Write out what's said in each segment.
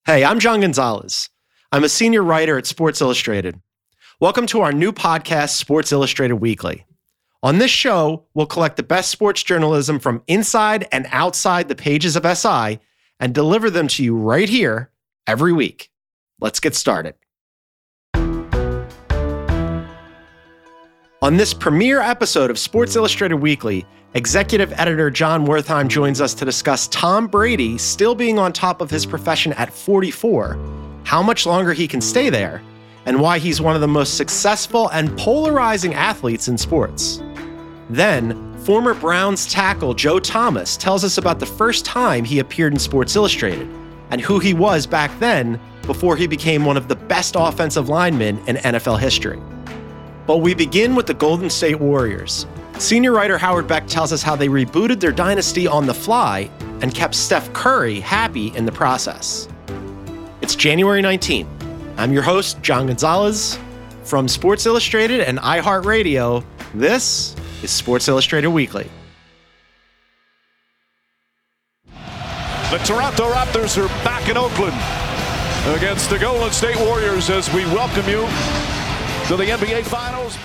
Hey, I'm John Gonzalez. I'm a senior writer at Sports Illustrated. Welcome to our new podcast, Sports Illustrated Weekly. On this show, we'll collect the best sports journalism from inside and outside the pages of SI and deliver them to you right here every week. Let's get started. On this premiere episode of Sports Illustrated Weekly, executive editor Jon Wertheim joins us to discuss Tom Brady still being on top of his profession at 44, how much longer he can stay there, and why he's one of the most successful and polarizing athletes in sports. Then, former Browns tackle Joe Thomas tells us about the first time he appeared in Sports Illustrated and who he was back then before he became one of the best offensive linemen in NFL history. But we begin with the Golden State Warriors. Senior writer Howard Beck tells us how they rebooted their dynasty on the fly and kept Steph Curry happy in the process. It's January 19th. I'm your host, John Gonzalez. From Sports Illustrated and iHeartRadio, this is Sports Illustrated Weekly. The Toronto Raptors are back in Oakland against the Golden State Warriors as we welcome you to the NBA Finals.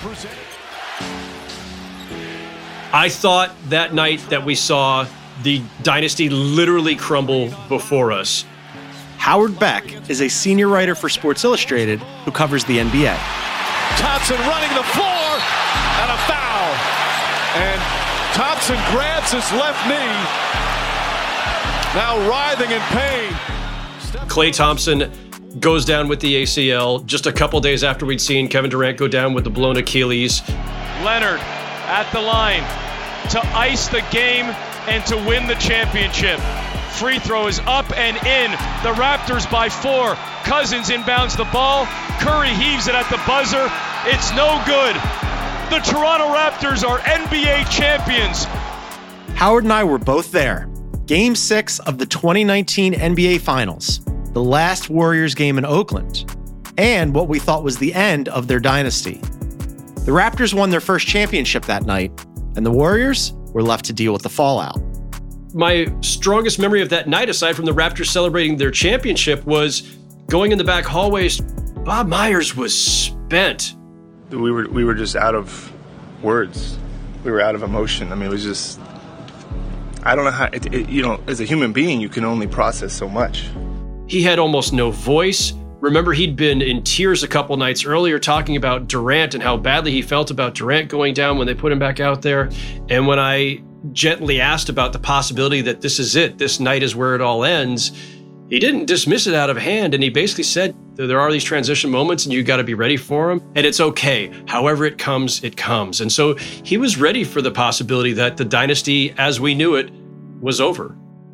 I thought that night that we saw the dynasty literally crumble before us. Howard Beck is a senior writer for Sports Illustrated who covers the NBA. Thompson running the floor and a foul. And Thompson grabs his left knee, now writhing in pain. Klay Thompson goes down with the ACL just a couple days after we'd seen Kevin Durant go down with the blown Achilles. Leonard at the line to ice the game and to win the championship. Free throw is up and in. The Raptors by 4. Cousins inbounds the ball. Curry heaves it at the buzzer. It's no good. The Toronto Raptors are NBA champions. Howard and I were both there. Game 6 of the 2019 NBA Finals, the last Warriors game in Oakland, and what we thought was the end of their dynasty. The Raptors won their first championship that night, and the Warriors were left to deal with the fallout. My strongest memory of that night, aside from the Raptors celebrating their championship, was going in the back hallways. Bob Myers was spent. We were just out of words. We were out of emotion. I mean, it was just, I don't know how, as a human being, you can only process so much. He had almost no voice. Remember, he'd been in tears a couple nights earlier talking about Durant and how badly he felt about Durant going down when they put him back out there. And when I gently asked about the possibility that this is it, this night is where it all ends, he didn't dismiss it out of hand. And he basically said, there are these transition moments and you got to be ready for them. And it's okay. However it comes, it comes. And so he was ready for the possibility that the dynasty as we knew it was over.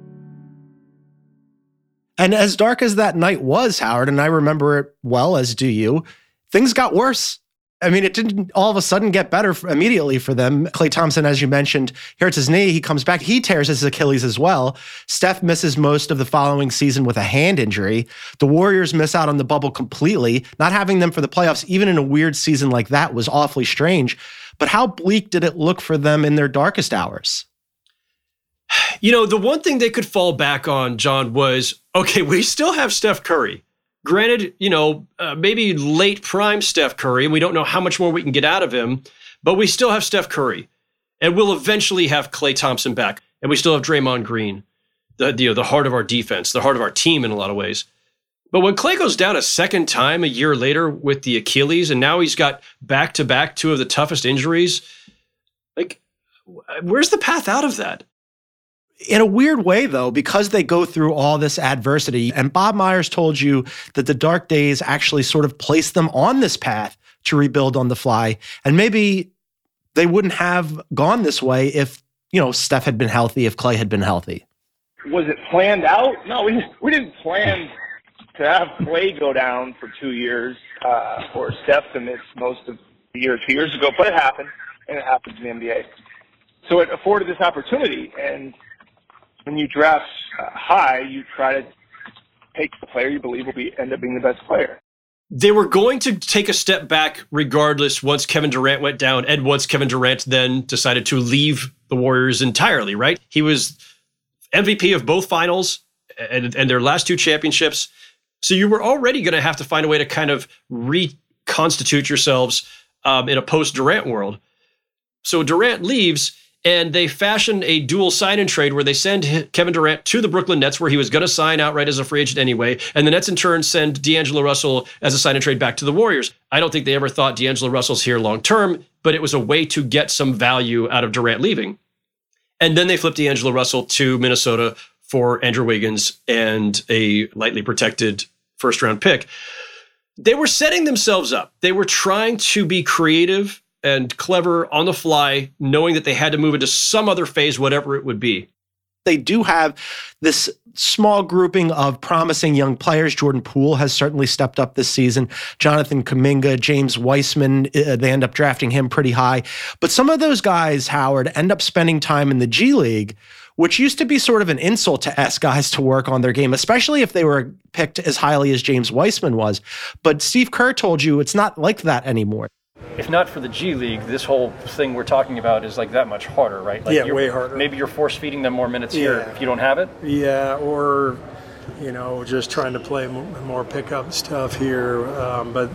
And as dark as that night was, Howard, and I remember it well, as do you, things got worse. I mean, it didn't all of a sudden get better immediately for them. Klay Thompson, as you mentioned, hurts his knee. He comes back. He tears his Achilles as well. Steph misses most of the following season with a hand injury. The Warriors miss out on the bubble completely. Not having them for the playoffs, even in a weird season like that, was awfully strange. But how bleak did it look for them in their darkest hours? You know, the one thing they could fall back on, John, was, okay, we still have Steph Curry. Granted, maybe late prime Steph Curry, and we don't know how much more we can get out of him, but we still have Steph Curry. And we'll eventually have Klay Thompson back. And we still have Draymond Green, the heart of our defense, the heart of our team in a lot of ways. But when Klay goes down a second time a year later with the Achilles, and now he's got back-to-back 2 of the toughest injuries, like, where's the path out of that? In a weird way, though, because they go through all this adversity, and Bob Myers told you that the dark days actually sort of placed them on this path to rebuild on the fly, and maybe they wouldn't have gone this way if, Steph had been healthy, if Klay had been healthy. Was it planned out? No, we didn't plan to have Klay go down for 2 years or Steph to miss most of the year 2 years ago, but it happened, and it happens in the NBA. So it afforded this opportunity, and when you draft high, you try to take the player you believe will end up being the best player. They were going to take a step back regardless once Kevin Durant went down and once Kevin Durant then decided to leave the Warriors entirely, right? He was MVP of both finals and their last 2 championships. So you were already going to have to find a way to kind of reconstitute yourselves in a post-Durant world. So Durant leaves, and they fashion a dual sign-and trade where they send Kevin Durant to the Brooklyn Nets, where he was going to sign outright as a free agent anyway, and the Nets in turn send D'Angelo Russell as a sign-and trade back to the Warriors. I don't think they ever thought D'Angelo Russell's here long-term, but it was a way to get some value out of Durant leaving. And then they flipped D'Angelo Russell to Minnesota for Andrew Wiggins and a lightly protected first-round pick. They were setting themselves up. They were trying to be creative and clever on the fly, knowing that they had to move into some other phase, whatever it would be. They do have this small grouping of promising young players. Jordan Poole has certainly stepped up this season. Jonathan Kuminga, James Wiseman, they end up drafting him pretty high. But some of those guys, Howard, end up spending time in the G League, which used to be sort of an insult to ask guys to work on their game, especially if they were picked as highly as James Wiseman was. But Steve Kerr told you it's not like that anymore. If not for the G League, this whole thing we're talking about is like that much harder, right? Like yeah, way harder. Maybe you're force feeding them more minutes here if you don't have it. Yeah, or just trying to play more pickup stuff here. But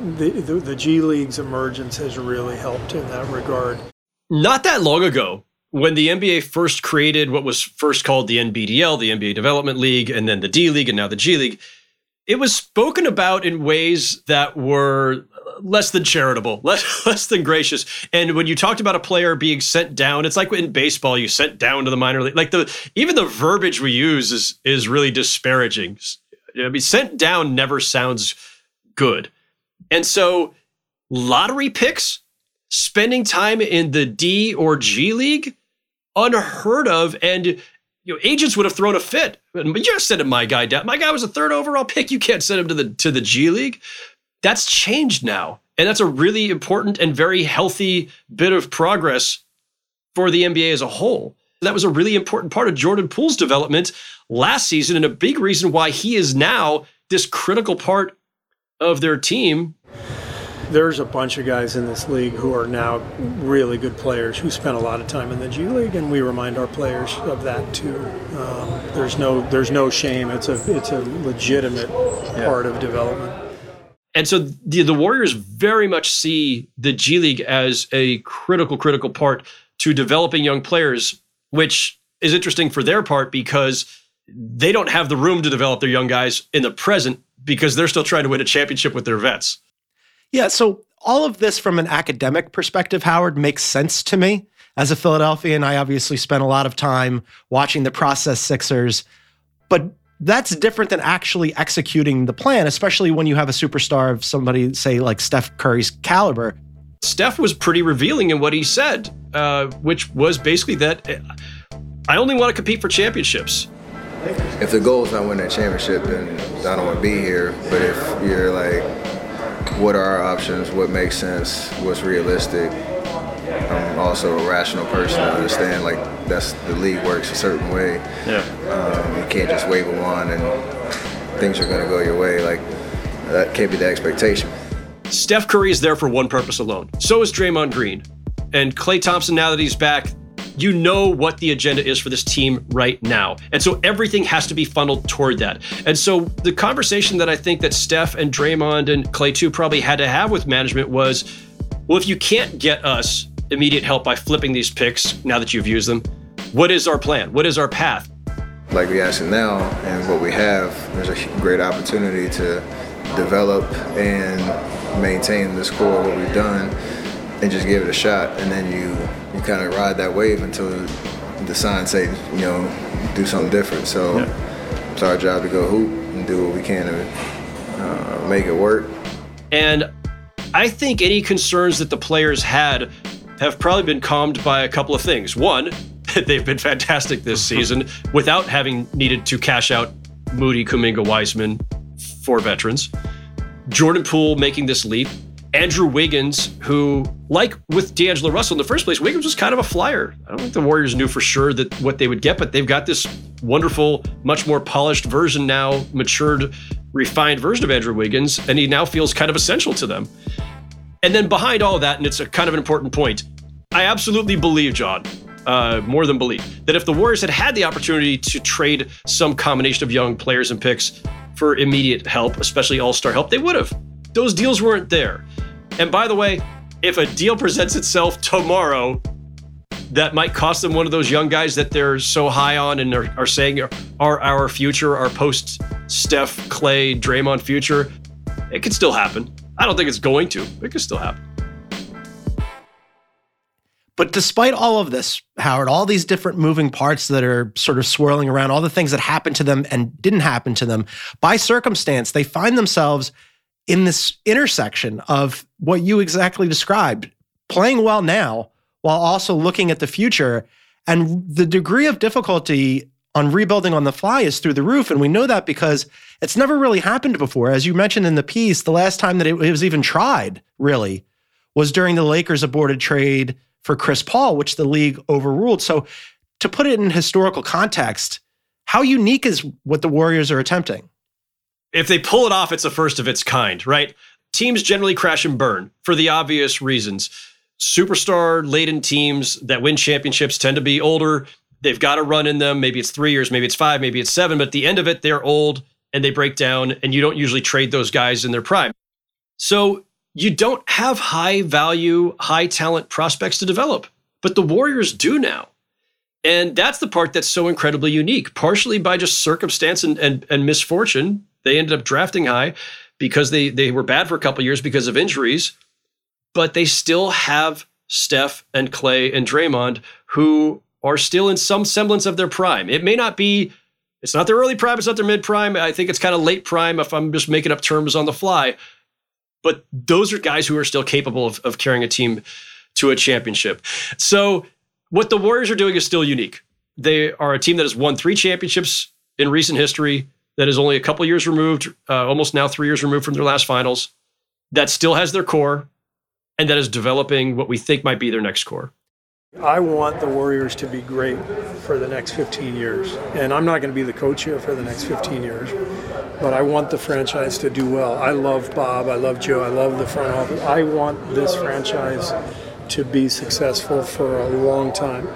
the G League's emergence has really helped in that regard. Not that long ago, when the NBA first created what was first called the NBDL, the NBA Development League, and then the D League, and now the G League, it was spoken about in ways that were less than charitable, less than gracious. And when you talked about a player being sent down, it's like in baseball, you sent down to the minor league. Like even the verbiage we use is really disparaging. I mean, sent down never sounds good. And so lottery picks, spending time in the D or G League, unheard of. And agents would have thrown a fit. You're sending my guy down. My guy was a third overall pick. You can't send him to the G League. That's changed now. And that's a really important and very healthy bit of progress for the NBA as a whole. That was a really important part of Jordan Poole's development last season, and a big reason why he is now this critical part of their team. There's a bunch of guys in this league who are now really good players who spent a lot of time in the G League, and we remind our players of that too. There's no shame. It's a legitimate part of development. And so the Warriors very much see the G League as a critical part to developing young players, which is interesting for their part because they don't have the room to develop their young guys in the present because they're still trying to win a championship with their vets. Yeah, so all of this from an academic perspective, Howard, makes sense to me. As a Philadelphian, I obviously spent a lot of time watching the process Sixers, but that's different than actually executing the plan, especially when you have a superstar of somebody, say, like Steph Curry's caliber. Steph was pretty revealing in what he said, which was basically that I only want to compete for championships. If the goal is not winning a championship, then I don't want to be here. But if you're like, what are our options? What makes sense? What's realistic? I'm also a rational person to understand like the league works a certain way. Yeah. You can't just wave a wand and things are going to go your way. Like that can't be the expectation. Steph Curry is there for one purpose alone. So is Draymond Green. And Klay Thompson, now that he's back, you know what the agenda is for this team right now. And so everything has to be funneled toward that. And so the conversation that I think that Steph and Draymond and Klay too probably had to have with management was, well, if you can't get us immediate help by flipping these picks now that you've used them, what is our plan? What is our path? Like we ask it now and what we have, there's a great opportunity to develop and maintain this core of what we've done and just give it a shot. And then you kind of ride that wave until the signs say, do something different. So It's our job to go hoop and do what we can to make it work. And I think any concerns that the players had have probably been calmed by a couple of things. One, they've been fantastic this season without having needed to cash out Moody, Kuminga, Wiseman for veterans. Jordan Poole making this leap. Andrew Wiggins, who, like with D'Angelo Russell in the first place, Wiggins was kind of a flyer. I don't think the Warriors knew for sure that what they would get, but they've got this wonderful, much more polished version now, matured, refined version of Andrew Wiggins, and he now feels kind of essential to them. And then behind all of that, and it's a kind of an important point, I absolutely believe, John, more than believe, that if the Warriors had the opportunity to trade some combination of young players and picks, for immediate help, especially all-star help, they would have. Those deals weren't there. And by the way, if a deal presents itself tomorrow that might cost them one of those young guys that they're so high on and are saying are our future, our post-Steph, Klay, Draymond future, it could still happen. I don't think it's going to. It could still happen. But despite all of this, Howard, all these different moving parts that are sort of swirling around, all the things that happened to them and didn't happen to them, by circumstance, they find themselves in this intersection of what you exactly described, playing well now while also looking at the future. And the degree of difficulty on rebuilding on the fly is through the roof. And we know that because it's never really happened before. As you mentioned in the piece, the last time that it was even tried, really, was during the Lakers' aborted trade for Chris Paul, which the league overruled. So to put it in historical context, how unique is what the Warriors are attempting? If they pull it off, it's a first of its kind, right? Teams generally crash and burn for the obvious reasons. Superstar-laden teams that win championships tend to be older. They've got a run in them. Maybe it's 3 years, maybe it's 5, maybe it's 7. But at the end of it, they're old and they break down, and you don't usually trade those guys in their prime. So you don't have high-value, high-talent prospects to develop. But the Warriors do now. And that's the part that's so incredibly unique, partially by just circumstance and misfortune. They ended up drafting high because they were bad for a couple of years because of injuries. But they still have Steph and Klay and Draymond, who are still in some semblance of their prime. It may not be, it's not their early prime, it's not their mid-prime. I think it's kind of late prime if I'm just making up terms on the fly. But those are guys who are still capable of carrying a team to a championship. So what the Warriors are doing is still unique. They are a team that has won 3 championships in recent history, that is only a couple years removed, almost now 3 years removed from their last finals, that still has their core, and that is developing what we think might be their next core. I want the Warriors to be great for the next 15 years. And I'm not going to be the coach here for the next 15 years, but I want the franchise to do well. I love Bob, I love Joe, I love the front office. I want this franchise to be successful for a long time.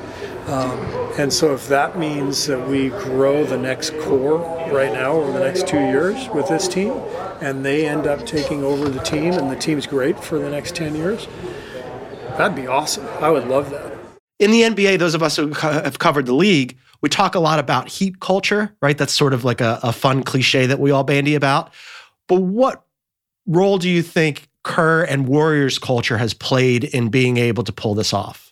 And so if that means that we grow the next core right now over the next 2 years with this team, and they end up taking over the team and the team's great for the next 10 years, that'd be awesome. I would love that. In the NBA, those of us who have covered the league, we talk a lot about heat culture, right? That's sort of like a fun cliche that we all bandy about. But what role do you think Kerr and Warriors culture has played in being able to pull this off?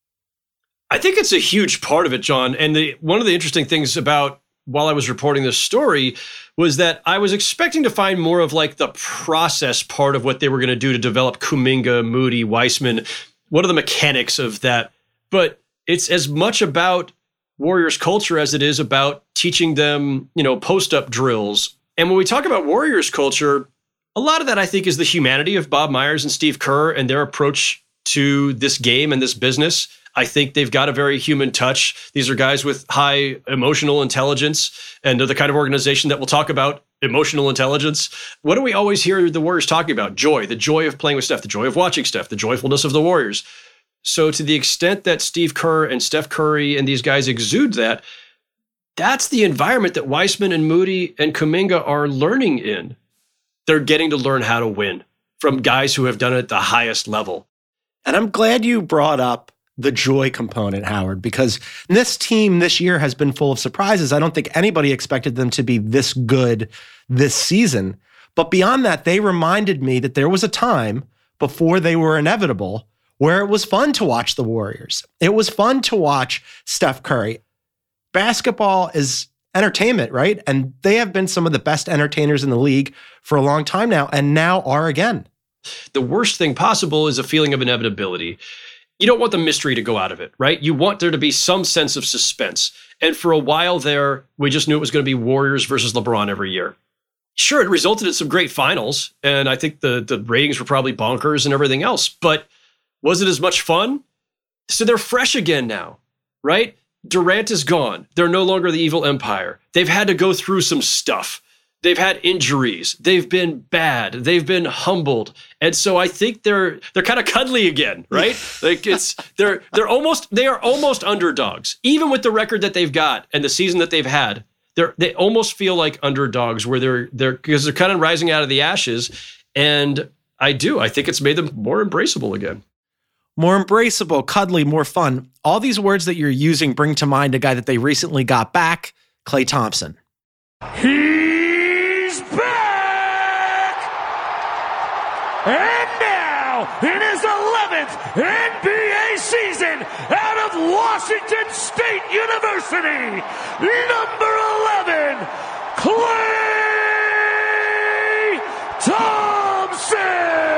I think it's a huge part of it, John. And one of the interesting things about while I was reporting this story was that I was expecting to find more of like the process part of what they were going to do to develop Kuminga, Moody, Weissman. What are the mechanics of that? But it's as much about Warriors culture as it is about teaching them, post-up drills. And when we talk about Warriors culture, a lot of that I think is the humanity of Bob Myers and Steve Kerr and their approach to this game and this business. I think they've got a very human touch. These are guys with high emotional intelligence, and they're the kind of organization that will talk about emotional intelligence. What do we always hear the Warriors talking about? Joy, the joy of playing with Steph, the joy of watching Steph, the joyfulness of the Warriors. So to the extent that Steve Kerr and Steph Curry and these guys exude that, that's the environment that Weissman and Moody and Kuminga are learning in. They're getting to learn how to win from guys who have done it at the highest level. And I'm glad you brought up the joy component, Howard, because this team this year has been full of surprises. I don't think anybody expected them to be this good this season. But beyond that, they reminded me that there was a time before they were inevitable where it was fun to watch the Warriors. It was fun to watch Steph Curry. Basketball is entertainment, right? And they have been some of the best entertainers in the league for a long time now, and now are again. The worst thing possible is a feeling of inevitability. You don't want the mystery to go out of it, right? You want there to be some sense of suspense. And for a while there, we just knew it was going to be Warriors versus LeBron every year. Sure, it resulted in some great finals, and I think the ratings were probably bonkers and everything else, but was it as much fun? So they're fresh again now, right? Durant is gone. They're no longer the evil empire. They've had to go through some stuff. They've had injuries. They've been bad. They've been humbled. And so I think they're kind of cuddly again, right? Like they are almost underdogs. Even with the record that they've got and the season that they've had, they almost feel like underdogs where because they're kind of rising out of the ashes. And I think it's made them more embraceable again. More embraceable, cuddly, more fun. All these words that you're using bring to mind a guy that they recently got back, Klay Thompson. He's back! And now, in his 11th NBA season, out of Washington State University, number 11, Klay Thompson!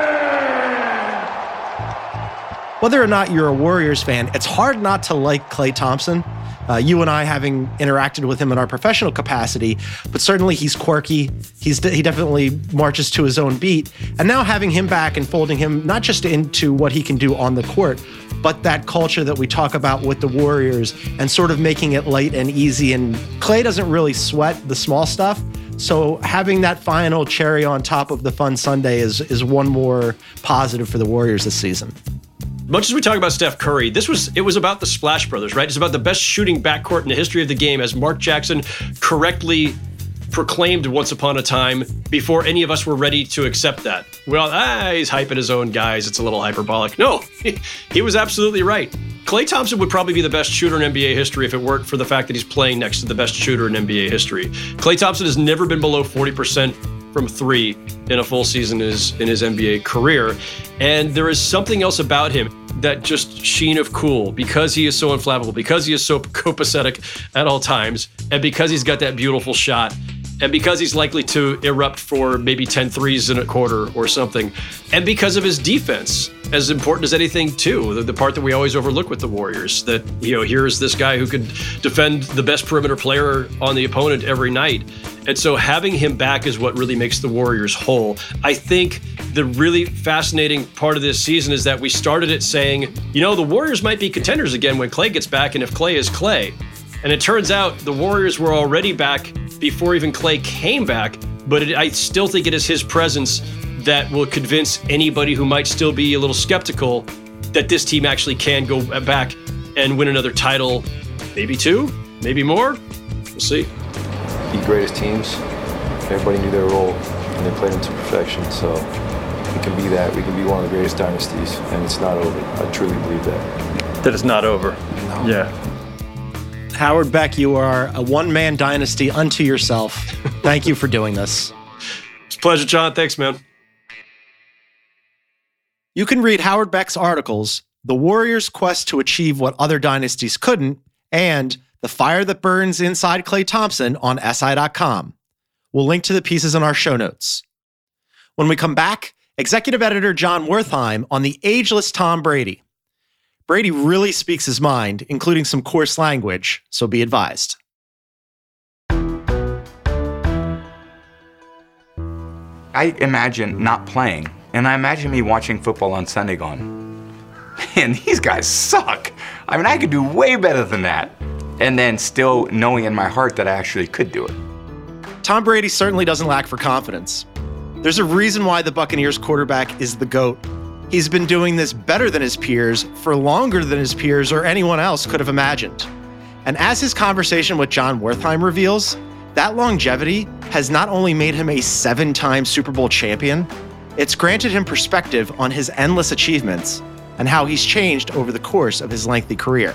Whether or not you're a Warriors fan, it's hard not to like Klay Thompson. You and I having interacted with him in our professional capacity, but certainly he's quirky. He definitely marches to his own beat. And now having him back and folding him not just into what he can do on the court, but that culture that we talk about with the Warriors and sort of making it light and easy. And Klay doesn't really sweat the small stuff. So having that final cherry on top of the fun Sunday is one more positive for the Warriors this season. Much as we talk about Steph Curry, it was about the Splash Brothers, right? It's about the best shooting backcourt in the history of the game, as Mark Jackson correctly proclaimed once upon a time before any of us were ready to accept that. Well, he's hyping his own guys. It's a little hyperbolic. No, he was absolutely right. Klay Thompson would probably be the best shooter in NBA history if it weren't for the fact that he's playing next to the best shooter in NBA history. Klay Thompson has never been below 40% from three in a full season in his NBA career. And there is something else about him, that just sheen of cool, because he is so inflammable, because he is so copacetic at all times, and because he's got that beautiful shot, and because he's likely to erupt for maybe 10 threes in a quarter or something, and because of his defense, as important as anything too, the part that we always overlook with the Warriors, that, here's this guy who could defend the best perimeter player on the opponent every night. And so having him back is what really makes the Warriors whole. I think the really fascinating part of this season is that we started it saying, the Warriors might be contenders again when Klay gets back, and if Klay is Klay. And it turns out the Warriors were already back before even Klay came back, but I still think it is his presence that will convince anybody who might still be a little skeptical that this team actually can go back and win another title, maybe two, maybe more. We'll see. The greatest teams, everybody knew their role and they played them to perfection. So we can be that. We can be one of the greatest dynasties, and it's not over. I truly believe that. That it's not over. No. Yeah. Howard Beck, you are a one-man dynasty unto yourself. Thank you for doing this. It's a pleasure, John. Thanks, man. You can read Howard Beck's articles, The Warriors' Quest to Achieve What Other Dynasties Couldn't, and The Fire That Burns Inside Klay Thompson on SI.com. We'll link to the pieces in our show notes. When we come back, executive editor Jon Wertheim on the ageless Tom Brady. Brady really speaks his mind, including some coarse language, so be advised. I imagine not playing, and I imagine me watching football on Sunday going, man, these guys suck. I mean, I could do way better than that. And then still knowing in my heart that I actually could do it. Tom Brady certainly doesn't lack for confidence. There's a reason why the Buccaneers quarterback is the GOAT. He's been doing this better than his peers for longer than his peers or anyone else could have imagined. And as his conversation with Jon Wertheim reveals, that longevity has not only made him a 7-time Super Bowl champion, it's granted him perspective on his endless achievements and how he's changed over the course of his lengthy career.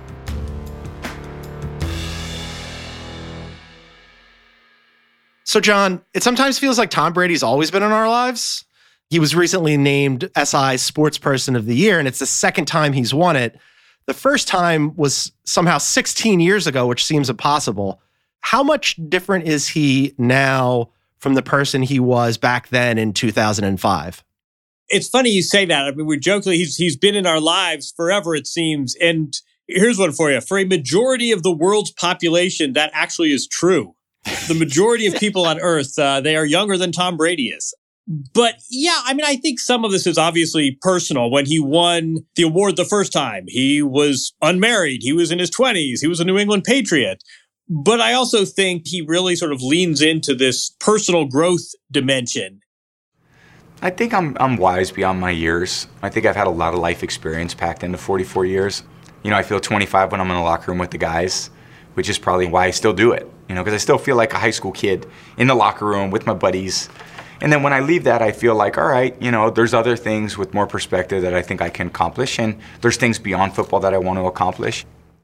So, John, it sometimes feels like Tom Brady's always been in our lives. He was recently named SI Sports Person of the Year, and it's the second time he's won it. The first time was somehow 16 years ago, which seems impossible. How much different is he now from the person he was back then in 2005? It's funny you say that. I mean, we're joking. He's been in our lives forever, it seems. And here's one for you. For a majority of the world's population, that actually is true. The majority of people on Earth, they are younger than Tom Brady is. But yeah, I mean, I think some of this is obviously personal. When he won the award the first time, he was unmarried. He was in his 20s. He was a New England Patriot. But I also think he really sort of leans into this personal growth dimension. I think I'm wise beyond my years. I think I've had a lot of life experience packed into 44 years. I feel 25 when I'm in the locker room with the guys, which is probably why I still do it. because I still feel like a high school kid in the locker room with my buddies. And then when I leave that, I feel like, all right, there's other things with more perspective that I think I can accomplish, and there's things beyond football that I want to accomplish.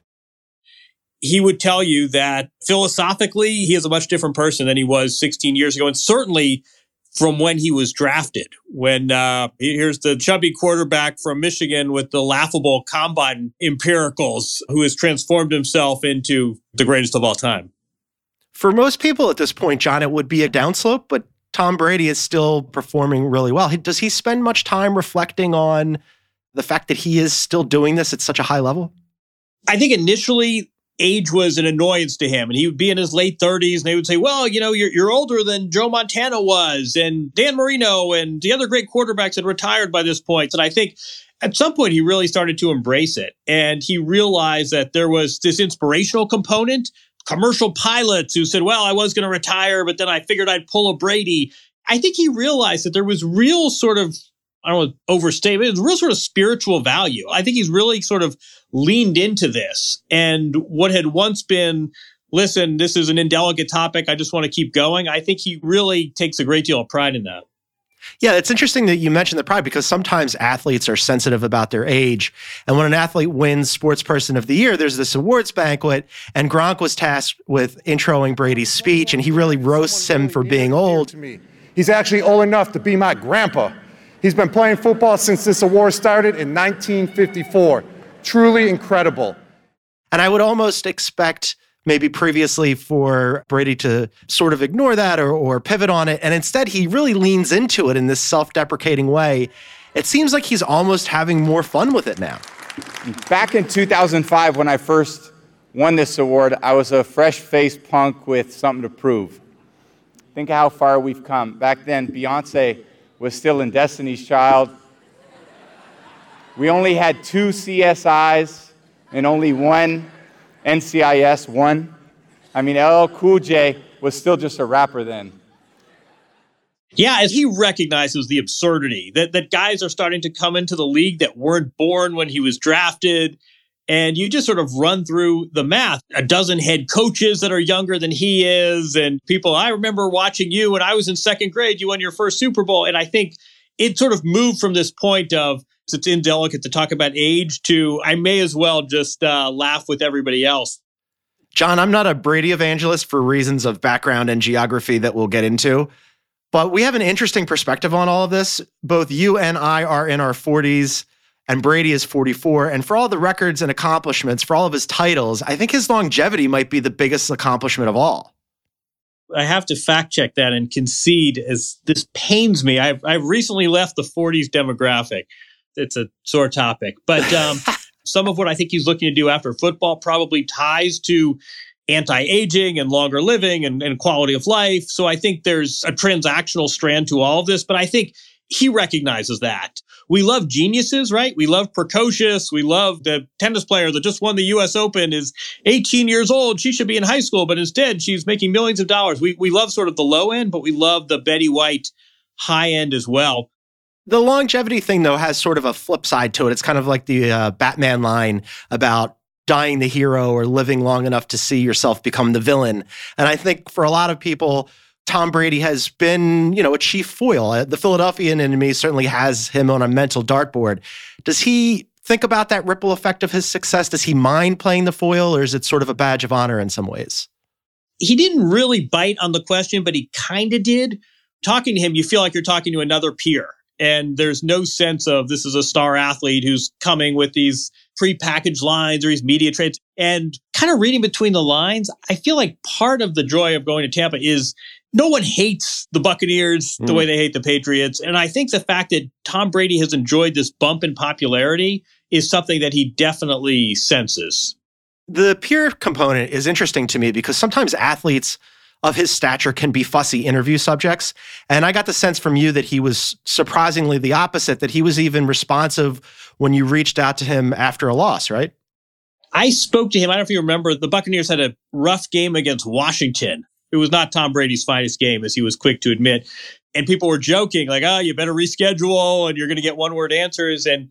He would tell you that philosophically, he is a much different person than he was 16 years ago, and certainly from when he was drafted. When here's the chubby quarterback from Michigan with the laughable combine empiricals, who has transformed himself into the greatest of all time. For most people at this point, John, it would be a downslope, but Tom Brady is still performing really well. Does he spend much time reflecting on the fact that he is still doing this at such a high level? I think initially age was an annoyance to him, and he would be in his late 30s, and they would say, well, you're older than Joe Montana was, and Dan Marino, and the other great quarterbacks had retired by this point. And I think at some point he really started to embrace it, and he realized that there was this inspirational component. Commercial pilots who said, well, I was going to retire, but then I figured I'd pull a Brady. I think he realized that there was real sort of, I don't want to overstate, but it was real sort of spiritual value. I think he's really sort of leaned into this. And what had once been, listen, this is an indelicate topic, I just want to keep going, I think he really takes a great deal of pride in that. Yeah, it's interesting that you mentioned the pride, because sometimes athletes are sensitive about their age. And when an athlete wins Sports Person of the Year, there's this awards banquet, and Gronk was tasked with introing Brady's speech, and he really roasts him for being old. He's actually old enough to be my grandpa. He's been playing football since this award started in 1954. Truly incredible. And I would almost expect maybe previously for Brady to sort of ignore that or pivot on it. And instead, he really leans into it in this self-deprecating way. It seems like he's almost having more fun with it now. Back in 2005, when I first won this award, I was a fresh-faced punk with something to prove. Think of how far we've come. Back then, Beyonce was still in Destiny's Child. We only had 2 CSIs and only 1 NCIS, 1. I mean, LL Cool J was still just a rapper then. Yeah, as he recognizes the absurdity that guys are starting to come into the league that weren't born when he was drafted. And you just sort of run through the math. A dozen head coaches that are younger than he is. And people, I remember watching you when I was in second grade, you won your first Super Bowl. And I think it sort of moved from this point of it's indelicate to talk about age to I may as well just laugh with everybody else. John, I'm not a Brady evangelist for reasons of background and geography that we'll get into. But we have an interesting perspective on all of this. Both you and I are in our 40s. And Brady is 44. And for all the records and accomplishments, for all of his titles, I think his longevity might be the biggest accomplishment of all. I have to fact check that and concede, as this pains me. I've recently left the 40s demographic. It's a sore topic. But some of what I think he's looking to do after football probably ties to anti-aging and longer living and quality of life. So I think there's a transactional strand to all of this. But I think he recognizes that. We love geniuses, right? We love precocious. We love the tennis player that just won the U.S. Open is 18 years old. She should be in high school, but instead she's making millions of dollars. We love sort of the low end, but we love the Betty White high end as well. The longevity thing, though, has sort of a flip side to it. It's kind of like the Batman line about dying the hero or living long enough to see yourself become the villain. And I think for a lot of people, Tom Brady has been, a chief foil. The Philadelphian in me certainly has him on a mental dartboard. Does he think about that ripple effect of his success? Does he mind playing the foil, or is it sort of a badge of honor in some ways? He didn't really bite on the question, but he kind of did. Talking to him, you feel like you're talking to another peer. And there's no sense of this is a star athlete who's coming with these prepackaged lines or these media traits. And kind of reading between the lines, I feel like part of the joy of going to Tampa is no one hates the Buccaneers the way they hate the Patriots. And I think the fact that Tom Brady has enjoyed this bump in popularity is something that he definitely senses. The peer component is interesting to me because sometimes athletes of his stature can be fussy interview subjects. And I got the sense from you that he was surprisingly the opposite, that he was even responsive when you reached out to him after a loss, right? I spoke to him. I don't know if you remember, the Buccaneers had a rough game against Washington. It was not Tom Brady's finest game, as he was quick to admit. And people were joking, like, you better reschedule and you're going to get one-word answers. And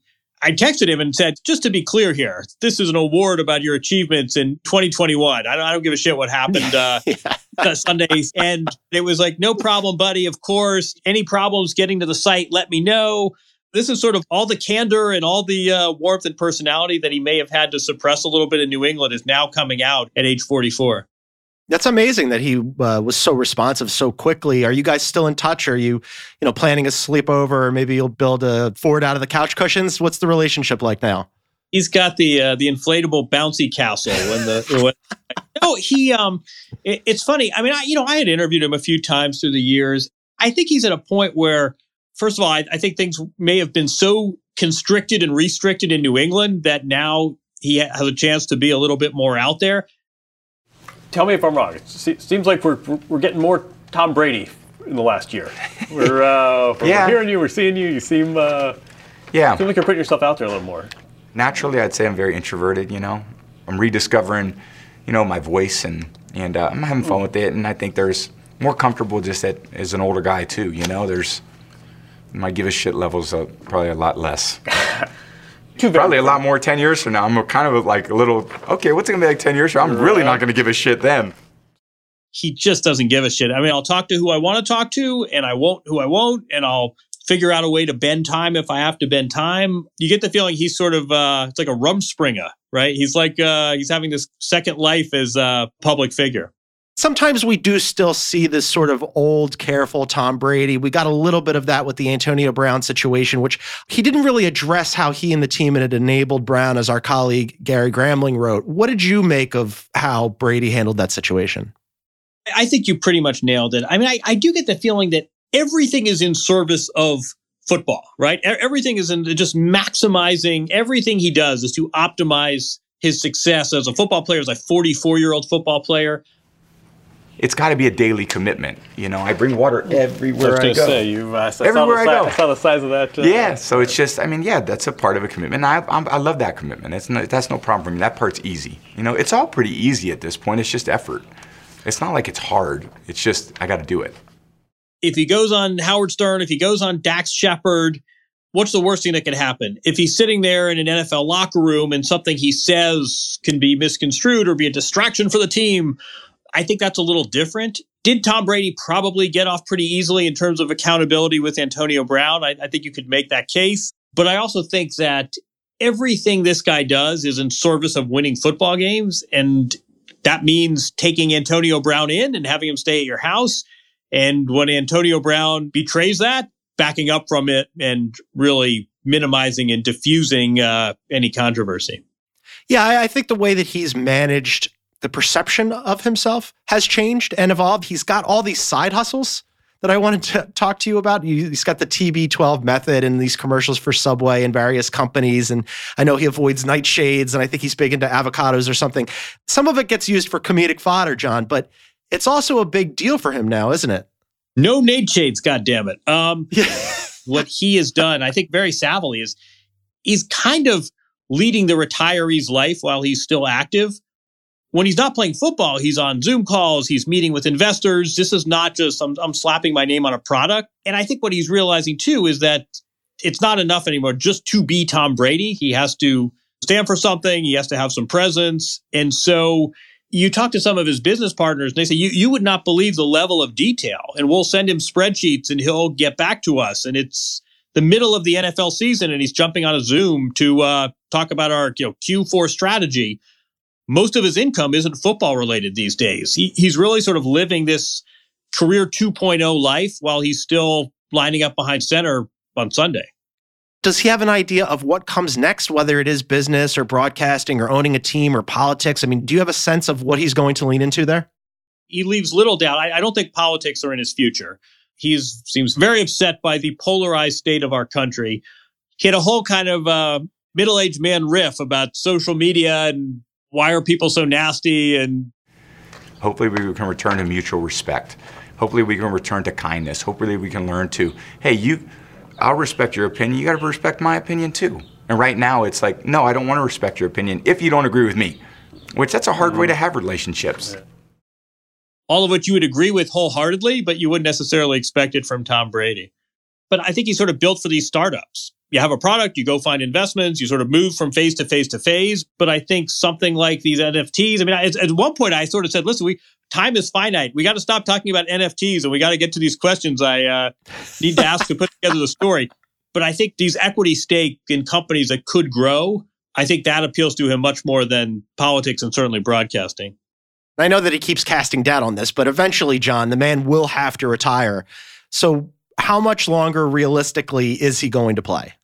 I texted him and said, just to be clear here, this is an award about your achievements in 2021. I don't give a shit what happened Sunday. And it was like, no problem, buddy. Of course, any problems getting to the site, let me know. This is sort of all the candor and all the warmth and personality that he may have had to suppress a little bit in New England is now coming out at age 44. That's amazing that he was so responsive so quickly. Are you guys still in touch? Are you planning a sleepover, or maybe you'll build a fort out of the couch cushions? What's the relationship like now? He's got the inflatable bouncy castle. It's funny. I mean, I had interviewed him a few times through the years. I think he's at a point where, first of all, I think things may have been so constricted and restricted in New England that now he has a chance to be a little bit more out there. Tell me if I'm wrong. It seems like we're getting more Tom Brady in the last year. We're hearing you, we're seeing you. You seem like you're putting yourself out there a little more. Naturally, I'd say I'm very introverted. I'm rediscovering, my voice, and I'm having fun with it. And I think there's more comfortable just as an older guy too. My give a shit levels are probably a lot less. Probably a lot more 10 years from now. I'm kind of like a little, okay, what's it going to be like 10 years from now? I'm really not going to give a shit then. He just doesn't give a shit. I mean, I'll talk to who I want to talk to, and I won't who I won't, and I'll figure out a way to bend time if I have to bend time. You get the feeling he's sort of, it's like a Rumspringa, right? He's like, he's having this second life as a public figure. Sometimes we do still see this sort of old, careful Tom Brady. We got a little bit of that with the Antonio Brown situation, which he didn't really address how he and the team had enabled Brown, as our colleague Gary Gramling wrote. What did you make of how Brady handled that situation? I think you pretty much nailed it. I mean, I do get the feeling that everything is in service of football, right? Everything is in just maximizing. Everything he does is to optimize his success as a football player, as a 44-year-old football player. It's got to be a daily commitment. I bring water everywhere I go. I saw the size of that. So it's just, that's a part of a commitment. I love that commitment. That's no problem for me. That part's easy. It's all pretty easy at this point. It's just effort. It's not like it's hard. It's just, I got to do it. If he goes on Howard Stern, if he goes on Dax Shepard, what's the worst thing that could happen? If he's sitting there in an NFL locker room and something he says can be misconstrued or be a distraction for the team, I think that's a little different. Did Tom Brady probably get off pretty easily in terms of accountability with Antonio Brown? I think you could make that case. But I also think that everything this guy does is in service of winning football games. And that means taking Antonio Brown in and having him stay at your house. And when Antonio Brown betrays that, backing up from it and really minimizing and diffusing any controversy. Yeah, I think the way that he's managed the perception of himself has changed and evolved. He's got all these side hustles that I wanted to talk to you about. He's got the TB12 method and these commercials for Subway and various companies. And I know he avoids nightshades, and I think he's big into avocados or something. Some of it gets used for comedic fodder, John, but it's also a big deal for him now, isn't it? No nightshades, goddammit. What he has done, I think very savvily, is he's kind of leading the retiree's life while he's still active. When he's not playing football, he's on Zoom calls, he's meeting with investors. This is not just, I'm slapping my name on a product. And I think what he's realizing too is that it's not enough anymore just to be Tom Brady. He has to stand for something. He has to have some presence. And so you talk to some of his business partners and they say, you would not believe the level of detail, and we'll send him spreadsheets and he'll get back to us. And it's the middle of the NFL season and he's jumping on a Zoom to talk about our Q4 strategy. Most of his income isn't football related these days. He's really sort of living this career 2.0 life while he's still lining up behind center on Sunday. Does he have an idea of what comes next, whether it is business or broadcasting or owning a team or politics? I mean, do you have a sense of what he's going to lean into there? He leaves little doubt. I don't think politics are in his future. He seems very upset by the polarized state of our country. He had a whole kind of middle-aged man riff about social media and why are people so nasty? And hopefully we can return to mutual respect. Hopefully we can return to kindness. Hopefully we can learn to, hey, I'll respect your opinion. You got to respect my opinion too. And right now it's like, no, I don't want to respect your opinion if you don't agree with me, which that's a hard way to have relationships. All of which you would agree with wholeheartedly, but you wouldn't necessarily expect it from Tom Brady. But I think he's sort of built for these startups. you have a product, you go find investments, you sort of move from phase to phase to phase. But I think something like these NFTs, I mean, at one point I sort of said, listen, time is finite. We got to stop talking about NFTs and we got to get to these questions I need to ask to put together the story. But I think these equity stake in companies that could grow, I think that appeals to him much more than politics and certainly broadcasting. I know that he keeps casting doubt on this, but eventually, John, the man will have to retire. So how much longer realistically is he going to play?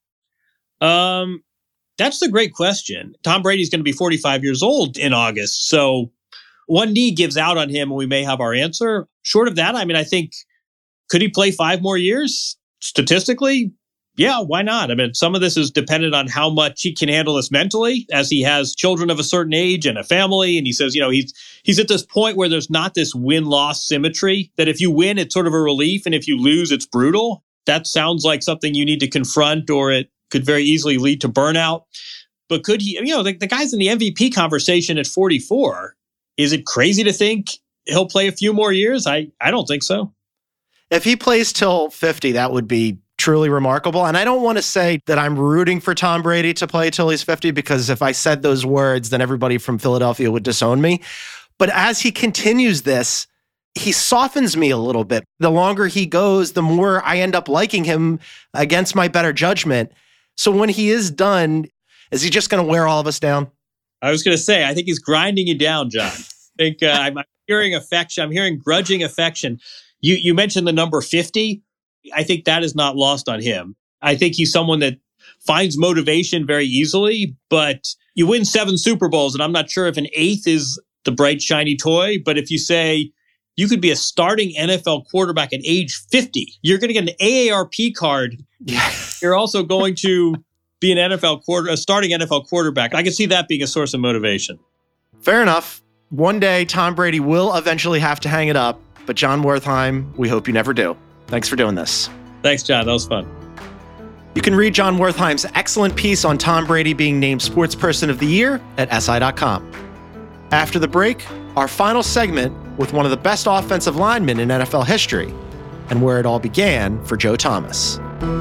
That's a great question. Tom Brady's going to be 45 years old in August. So one knee gives out on him and we may have our answer. Short of that, I mean, I think, could he play 5 more years? Statistically, yeah, why not? I mean, some of this is dependent on how much he can handle this mentally, as he has children of a certain age and a family. And he says, he's at this point where there's not this win-loss symmetry, that if you win, it's sort of a relief. And if you lose, it's brutal. That sounds like something you need to confront, or it could very easily lead to burnout. But could he, the guy's in the MVP conversation at 44. Is it crazy to think he'll play a few more years? I don't think so. If he plays till 50, that would be truly remarkable. And I don't want to say that I'm rooting for Tom Brady to play till he's 50, because if I said those words, then everybody from Philadelphia would disown me. But as he continues this, he softens me a little bit. The longer he goes, the more I end up liking him against my better judgment. So when he is done, is he just going to wear all of us down? I was going to say, I think he's grinding you down, John. I think I'm hearing affection. I'm hearing grudging affection. You mentioned the number 50. I think that is not lost on him. I think he's someone that finds motivation very easily, but you win 7 Super Bowls, and I'm not sure if an 8th is the bright, shiny toy. But if you say you could be a starting NFL quarterback at age 50, you're going to get an AARP card. Yeah. You're also going to be a starting NFL quarterback. I can see that being a source of motivation. Fair enough. One day, Tom Brady will eventually have to hang it up. But Jon Wertheim, we hope you never do. Thanks for doing this. Thanks, John. That was fun. You can read Jon Wertheim's excellent piece on Tom Brady being named Sports Person of the Year at SI.com. After the break, our final segment with one of the best offensive linemen in NFL history, and where it all began for Joe Thomas.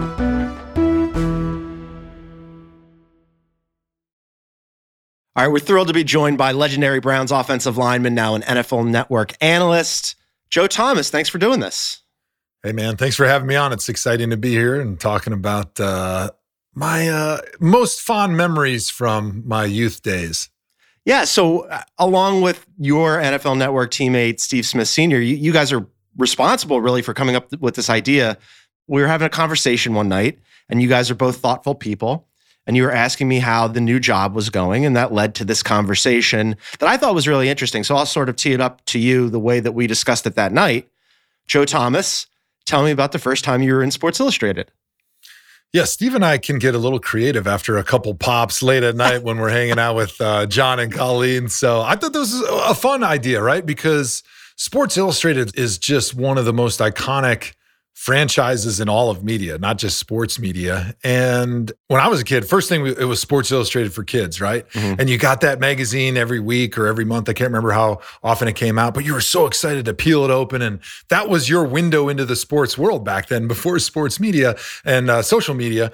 All right, we're thrilled to be joined by legendary Browns offensive lineman, now an NFL Network analyst, Joe Thomas. Thanks for doing this. Hey, man, thanks for having me on. It's exciting to be here and talking about my most fond memories from my youth days. Yeah, so along with your NFL Network teammate, Steve Smith Sr., you guys are responsible, really, for coming up with this idea. We were having a conversation one night, and you guys are both thoughtful people, and you were asking me how the new job was going, and that led to this conversation that I thought was really interesting. So I'll sort of tee it up to you the way that we discussed it that night. Joe Thomas, tell me about the first time you were in Sports Illustrated. Yeah, Steve and I can get a little creative after a couple pops late at night when we're hanging out with John and Colleen. So I thought this was a fun idea, right? Because Sports Illustrated is just one of the most iconic franchises in all of media, not just sports media. And when I was a kid, first thing, it was Sports Illustrated for kids, right? Mm-hmm. And you got that magazine every week or every month. I can't remember how often it came out, but you were so excited to peel it open. And that was your window into the sports world back then, before sports media and social media.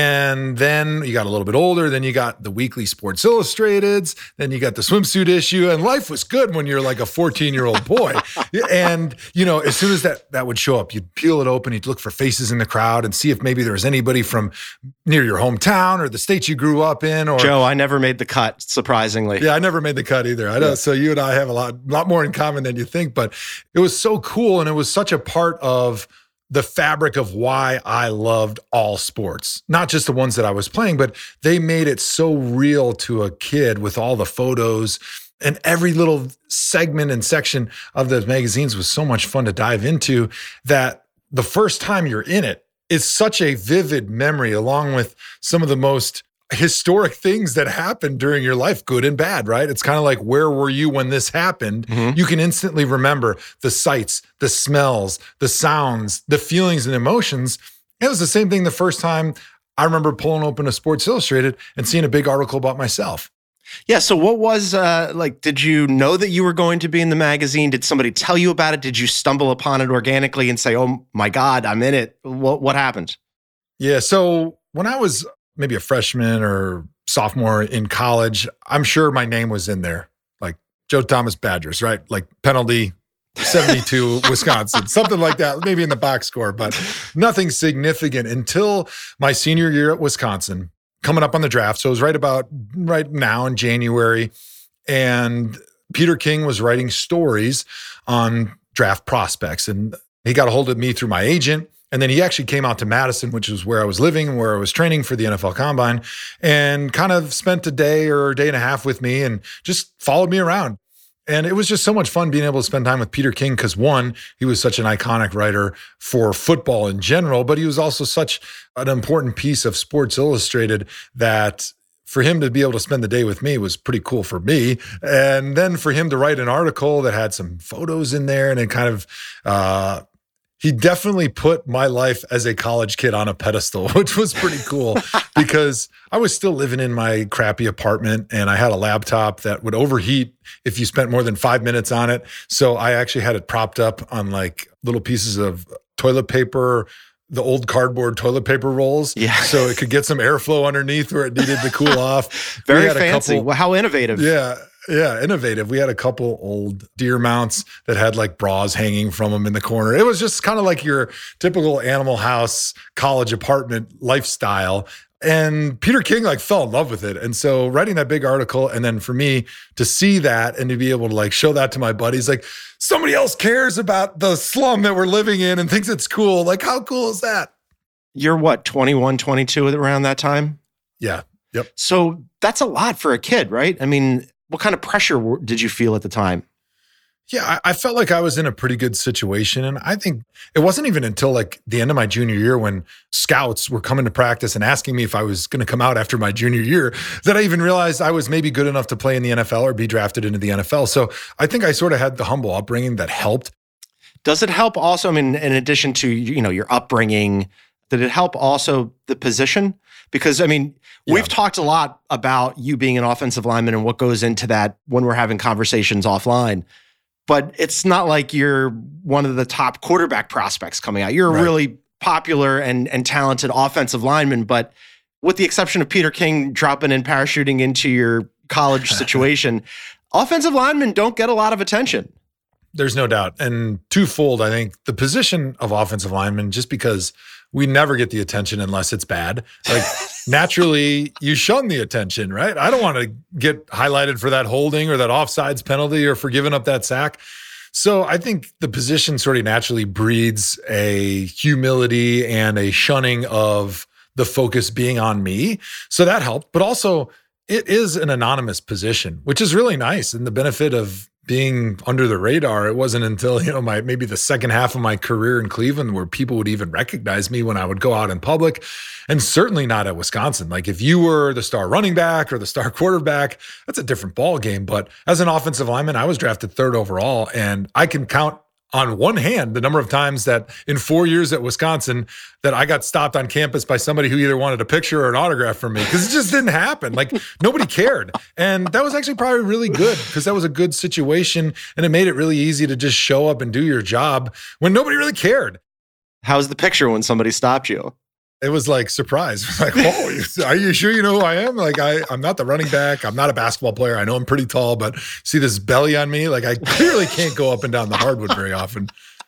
And then you got a little bit older, then you got the weekly Sports Illustrateds, then you got the swimsuit issue, and life was good when you're like a 14-year-old boy. And, as soon as that would show up, you'd peel it open, you'd look for faces in the crowd and see if maybe there was anybody from near your hometown or the state you grew up in. Or Joe, I never made the cut, surprisingly. Yeah, I never made the cut either. I know. Yeah. So you and I have a lot more in common than you think, but it was so cool, and it was such a part of the fabric of why I loved all sports, not just the ones that I was playing, but they made it so real to a kid with all the photos, and every little segment and section of those magazines was so much fun to dive into that the first time you're in it is such a vivid memory, along with some of the most historic things that happened during your life, good and bad, right? It's kind of like, where were you when this happened? Mm-hmm. You can instantly remember the sights, the smells, the sounds, the feelings and emotions. It was the same thing the first time I remember pulling open a Sports Illustrated and seeing a big article about myself. Yeah. So what was, did you know that you were going to be in the magazine? Did somebody tell you about it? Did you stumble upon it organically and say, oh my God, I'm in it? What happened? Yeah. So when I was maybe a freshman or sophomore in college, I'm sure my name was in there. Like Joe Thomas Badgers, right? Like penalty 72 Wisconsin, something like that, maybe in the box score, but nothing significant until my senior year at Wisconsin, coming up on the draft. So it was right now in January. And Peter King was writing stories on draft prospects. And he got a hold of me through my agent. And then he actually came out to Madison, which is where I was living, where I was training for the NFL Combine, and kind of spent a day or a day and a half with me and just followed me around. And it was just so much fun being able to spend time with Peter King because, one, he was such an iconic writer for football in general, but he was also such an important piece of Sports Illustrated that for him to be able to spend the day with me was pretty cool for me. And then for him to write an article that had some photos in there and it kind of he definitely put my life as a college kid on a pedestal, which was pretty cool because I was still living in my crappy apartment and I had a laptop that would overheat if you spent more than 5 minutes on it. So I actually had it propped up on like little pieces of toilet paper, the old cardboard toilet paper rolls. Yeah. So it could get some airflow underneath where it needed to cool off. Very fancy. Well, how innovative. Yeah, innovative. We had a couple old deer mounts that had like bras hanging from them in the corner. It was just kind of like your typical Animal House college apartment lifestyle. And Peter King like fell in love with it. And so writing that big article and then for me to see that and to be able to like show that to my buddies, like somebody else cares about the slum that we're living in and thinks it's cool. Like how cool is that? You're what, 21, 22 around that time? Yeah. Yep. So that's a lot for a kid, right? I mean, what kind of pressure did you feel at the time? Yeah, I felt like I was in a pretty good situation. And I think it wasn't even until like the end of my junior year when scouts were coming to practice and asking me if I was going to come out after my junior year that I even realized I was maybe good enough to play in the NFL or be drafted into the NFL. So I think I sort of had the humble upbringing that helped. Does it help also, I mean, in addition to, your upbringing, did it help also the position? Because, I mean, we've talked a lot about you being an offensive lineman and what goes into that when we're having conversations offline. But it's not like you're one of the top quarterback prospects coming out. You're a really popular and talented offensive lineman. But with the exception of Peter King dropping and parachuting into your college situation, offensive linemen don't get a lot of attention. There's no doubt. And twofold, I think, the position of offensive lineman, just because we never get the attention unless it's bad. Like naturally, you shun the attention, right? I don't want to get highlighted for that holding or that offsides penalty or for giving up that sack. So I think the position sort of naturally breeds a humility and a shunning of the focus being on me. So that helped. But also, it is an anonymous position, which is really nice. And the benefit of being under the radar, it wasn't until, maybe the second half of my career in Cleveland where people would even recognize me when I would go out in public, and certainly not at Wisconsin. Like if you were the star running back or the star quarterback, that's a different ball game. But as an offensive lineman, I was drafted 3rd overall, and I can count on one hand the number of times that in 4 years at Wisconsin that I got stopped on campus by somebody who either wanted a picture or an autograph from me, because it just didn't happen. Like nobody cared. And that was actually probably really good because that was a good situation and it made it really easy to just show up and do your job when nobody really cared. How's the picture when somebody stopped you? It was like surprise. It was like, oh, are you sure you know who I am? Like I'm not the running back. I'm not a basketball player. I know I'm pretty tall, but see this belly on me? Like I clearly can't go up and down the hardwood very often.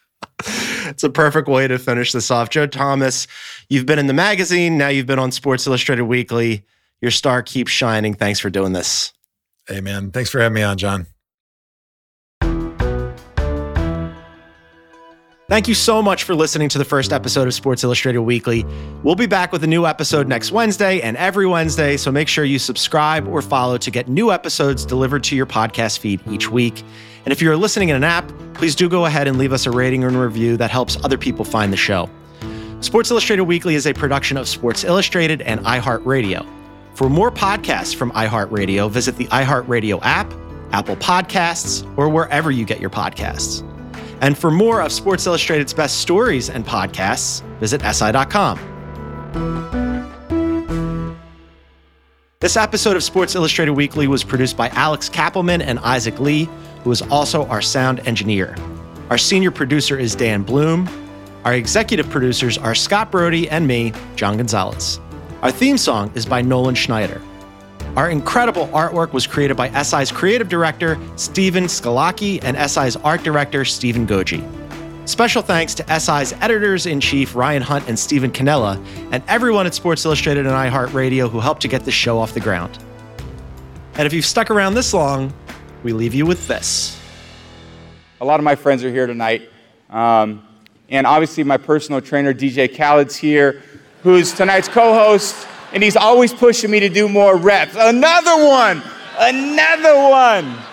It's a perfect way to finish this off. Joe Thomas, you've been in the magazine. Now you've been on Sports Illustrated Weekly. Your star keeps shining. Thanks for doing this. Hey, man. Thanks for having me on, John. Thank you so much for listening to the first episode of Sports Illustrated Weekly. We'll be back with a new episode next Wednesday and every Wednesday, so make sure you subscribe or follow to get new episodes delivered to your podcast feed each week. And if you're listening in an app, please do go ahead and leave us a rating and review that helps other people find the show. Sports Illustrated Weekly is a production of Sports Illustrated and iHeartRadio. For more podcasts from iHeartRadio, visit the iHeartRadio app, Apple Podcasts, or wherever you get your podcasts. And for more of Sports Illustrated's best stories and podcasts, visit SI.com. This episode of Sports Illustrated Weekly was produced by Alex Kappelman and Isaac Lee, who is also our sound engineer. Our senior producer is Dan Bloom. Our executive producers are Scott Brody and me, John Gonzalez. Our theme song is by Nolan Schneider. Our incredible artwork was created by SI's creative director, Steven Scalacchi, and SI's art director, Stephen Goji. Special thanks to SI's editors-in-chief, Ryan Hunt and Stephen Cannella, and everyone at Sports Illustrated and iHeartRadio who helped to get this show off the ground. And if you've stuck around this long, we leave you with this. A lot of my friends are here tonight. And obviously my personal trainer, DJ Khaled's here, who's tonight's co-host, and he's always pushing me to do more reps. Another one!